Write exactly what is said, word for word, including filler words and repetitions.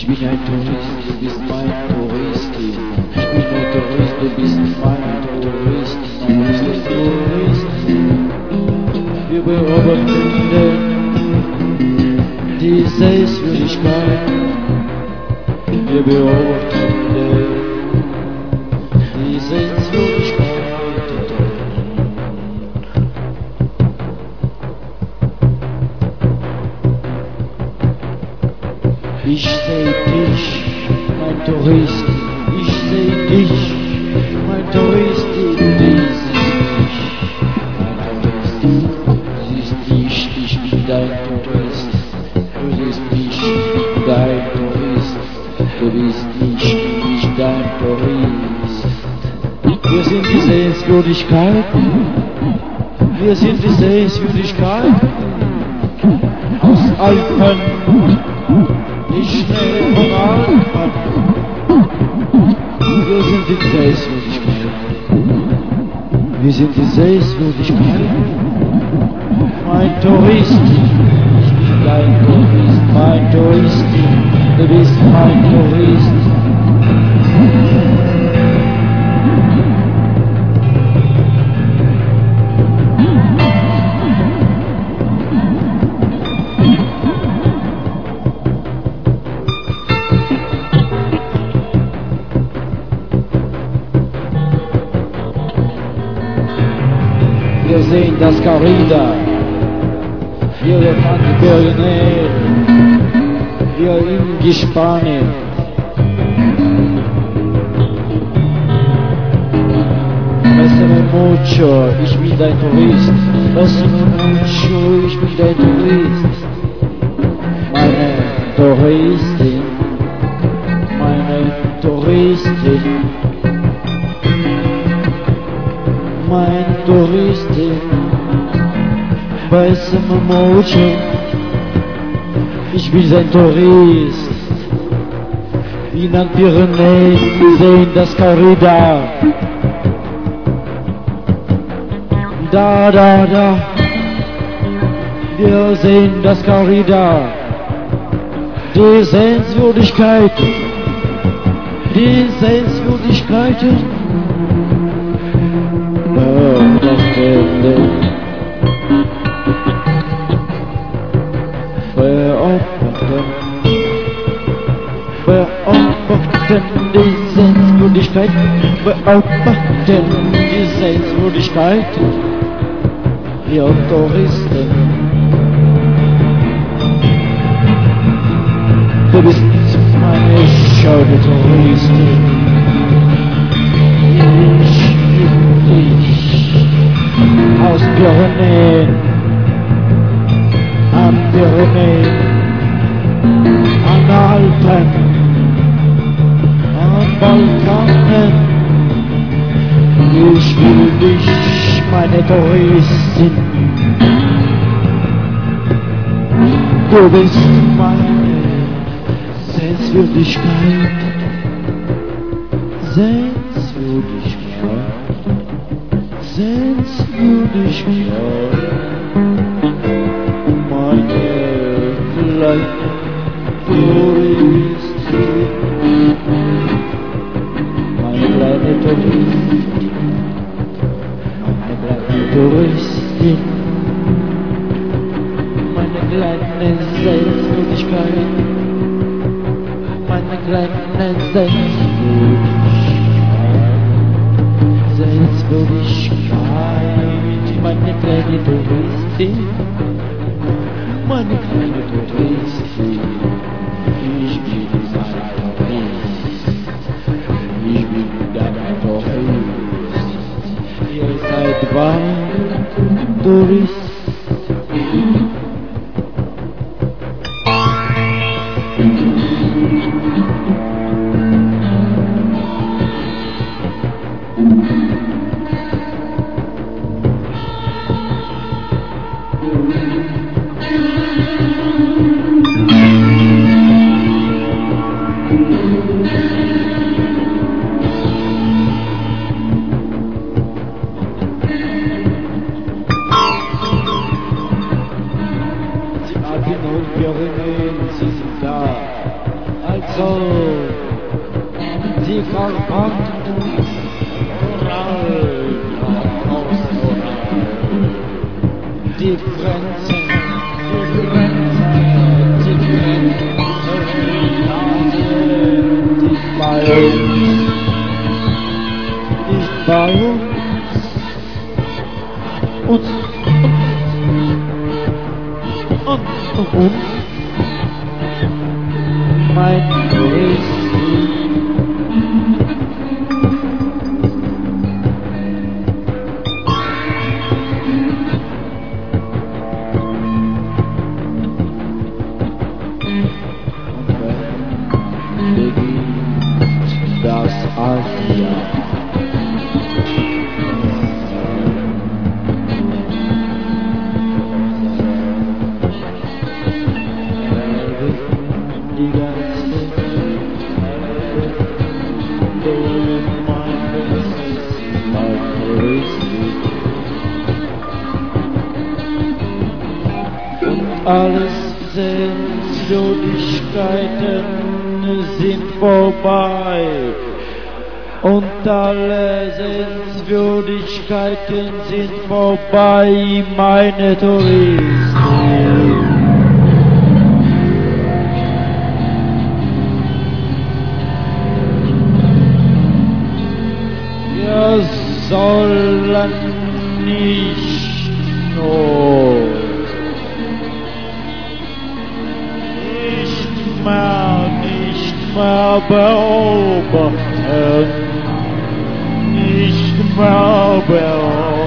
bin ein Tourist, du bist mein Touristin. Ich bin ein Tourist, du bist mein Touristin. Du bist ein Touristin. Wir beobachten die Sehenswürdigkeit. Wir beobachten die Sehenswürdigkeit. Ich seh dich, mein Tourist, ich seh dich, mein Tourist, du siehst mich, mein Tourist, du siehst dich, ich bin dein Tourist, du siehst mich, dein Tourist, du bist nicht, ich dein Tourist. Wir sind die Sehenswürdigkeiten, wir sind die Sehenswürdigkeiten aus Alpen. Ich schnell von Alpen. Wir sind die Sehenswürdigkeiten. Wir sind die Sehenswürdigkeiten. Mein Tourist, ich bin dein Tourist, mein Tourist, du bist mein Tourist. Wir sehen das Corrida, wir fahren die Pyrenäen, wir in die Spanien. Pásame mucho, ich bin dein Tourist. Pásame mucho, ich bin dein Tourist. Meine Touristin, meine Touristin. Mein Touristin, pásame mucho, ich bin ein Tourist. In den Pyrenäen sehen das Corrida. Da, da, da, wir sehen das Corrida. Die Sehenswürdigkeiten, die Sehenswürdigkeiten. Beobachten, beobachten die Sehenswürdigkeit, beobachten die Sehenswürdigkeit, ihr Touristen. Du bist meine schöne Touristin. Ich bin dich aus Pyrenäen, am Pyrenäen, an Alpen, am Balkanen. Ich will dich, meine Touristin. Du bist meine Sehenswürdigkeit, Sehenswürdigkeit, Sehenswürdigkeit. Meine kleine Touristin, meine kleine Touristin, meine kleine Touristin, meine kleine Sehenswürdigkeit, meine kleine Sehenswürdigkeit, Sehenswürdigkeit, meine kleine Touristin. Meine kleine Touristin, ich bin dein Tourist, ich bin dein Tourist, ihr seid mein Tourist. Also die verbrannten die Grenzen, die Grenzen, die Grenzen, nicht bei uns, nicht bei uns, uns und, und uns, mein Tourist. Das Asia. Die ganze und alles Sehenswürdigkeiten sind vorbei. Und alle Sehenswürdigkeiten sind vorbei, meine Touristen. Wir sollen nicht nur, nicht mehr, nicht mehr beobachten. Nicht mehr beobachten.